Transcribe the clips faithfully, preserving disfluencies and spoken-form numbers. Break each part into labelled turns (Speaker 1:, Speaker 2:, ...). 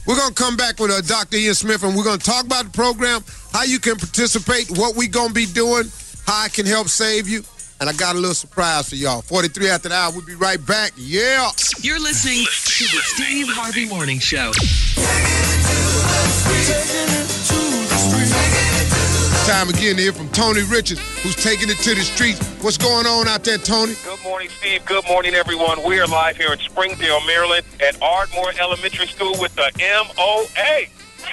Speaker 1: We're going to come back with uh, Doctor Ian Smith, and we're going to talk about the program, how you can participate, what we're going to be doing, how I can help save you. And I got a little surprise for y'all. forty-three after the hour. We'll be right back. Yeah.
Speaker 2: You're listening to the Steve Harvey Morning Show.
Speaker 1: Time again to hear from Tony Richards, who's taking it to the streets. What's going on out there, Tony?
Speaker 3: Good morning, Steve. Good morning, everyone. We are live here in Springdale, Maryland at Ardmore Elementary School with the M O A.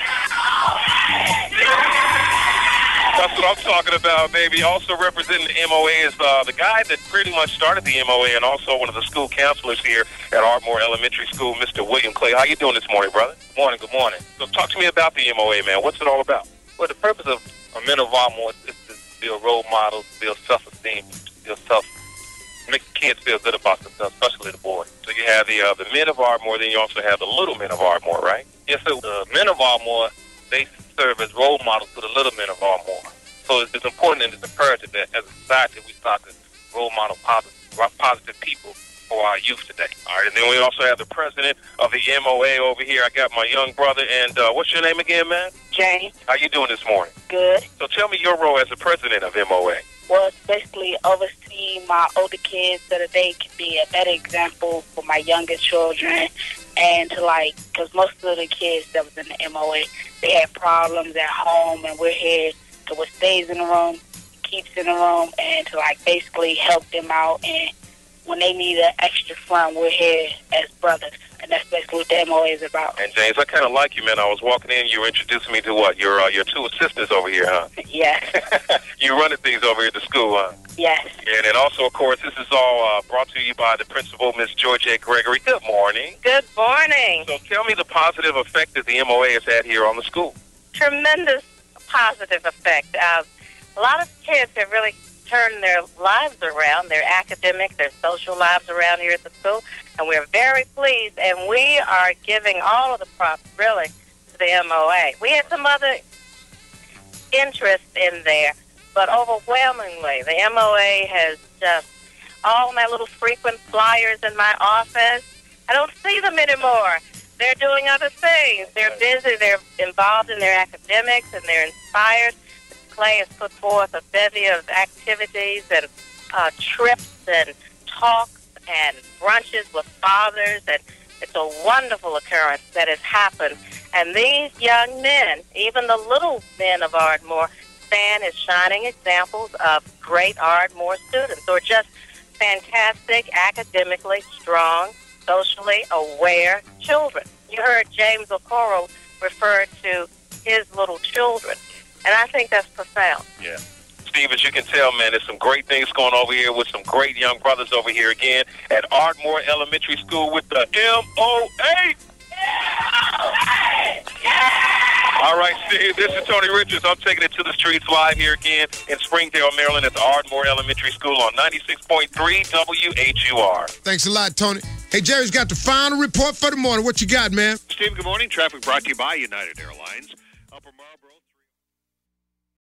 Speaker 3: That's what I'm talking about, baby. Also representing the M O A is uh, the guy that pretty much started the M O A and also one of the school counselors here at Ardmore Elementary School, Mister William Clay. How you doing this morning, brother? Good morning, good morning. So talk to me about the M O A, man. What's it all about?
Speaker 4: Well, the purpose of Men of Ardmore is to build role models, build self-esteem, build self, make kids feel good about themselves, especially the boys.
Speaker 3: So you have the uh, the Men of Ardmore, then you also have the Little Men of Ardmore, right?
Speaker 4: Yes, sir. The Men of Ardmore, they serve as role models to the Little Men of Ardmore. So it's, it's important and it's imperative that as a society we start to role model positive, positive people for our youth today.
Speaker 3: All right, and then we also have the president of the M O A over here. I got my young brother, and uh, what's your name again, man?
Speaker 5: Jane.
Speaker 3: How you doing this morning?
Speaker 5: Good.
Speaker 3: So tell me your role as the president of M O A.
Speaker 5: Well, it's basically overseeing my older kids so that they can be a better example for my younger children. And to, like, because most of the kids that was in the M O A, they had problems at home, and we're here to what stays in the room, keeps in the room, and to, like, basically help them out. And when they need an extra fund, we're here as brothers. And that's basically what the M O A is about.
Speaker 3: And, James, I kind of like you, man. I was walking in. You were introducing me to what? Your uh, your two assistants over here, huh?
Speaker 5: Yes.
Speaker 3: You running things over here at the school, huh?
Speaker 5: Yes.
Speaker 3: And then also, of course, this is all uh, brought to you by the principal, Miss Georgette Gregory. Good morning.
Speaker 6: Good morning.
Speaker 3: So tell me the positive effect that the M O A has had here on the school.
Speaker 6: Tremendous positive effect. Uh, a lot of kids have really turned their lives around, their academic, their social lives around here at the school, and we're very pleased, and we are giving all of the props, really, to the M O A. We had some other interest in there, but overwhelmingly, the M O A has just, all my little frequent flyers in my office, I don't see them anymore. They're doing other things. They're busy. They're involved in their academics, and they're inspired. Clay has put forth a bevy of activities and uh, trips and talks and brunches with fathers, and it's a wonderful occurrence that has happened. And these young men, even the little men of Ardmore, stand as shining examples of great Ardmore students who are just fantastic, academically strong, socially aware children. You heard James Okoro refer to his little children. And I think that's profound.
Speaker 3: Yeah. Steve, as you can tell, man, there's some great things going over here with some great young brothers over here again at Ardmore Elementary School with the M O A. All right, Steve, this is Tony Richards. I'm taking it to the streets live here again in Springdale, Maryland at the Ardmore Elementary School on ninety-six point three W H U R.
Speaker 1: Thanks a lot, Tony. Hey, Jerry's got the final report for the morning. What you got, man?
Speaker 7: Steve, good morning. Traffic brought to you by United Airlines. Upper Marlboro.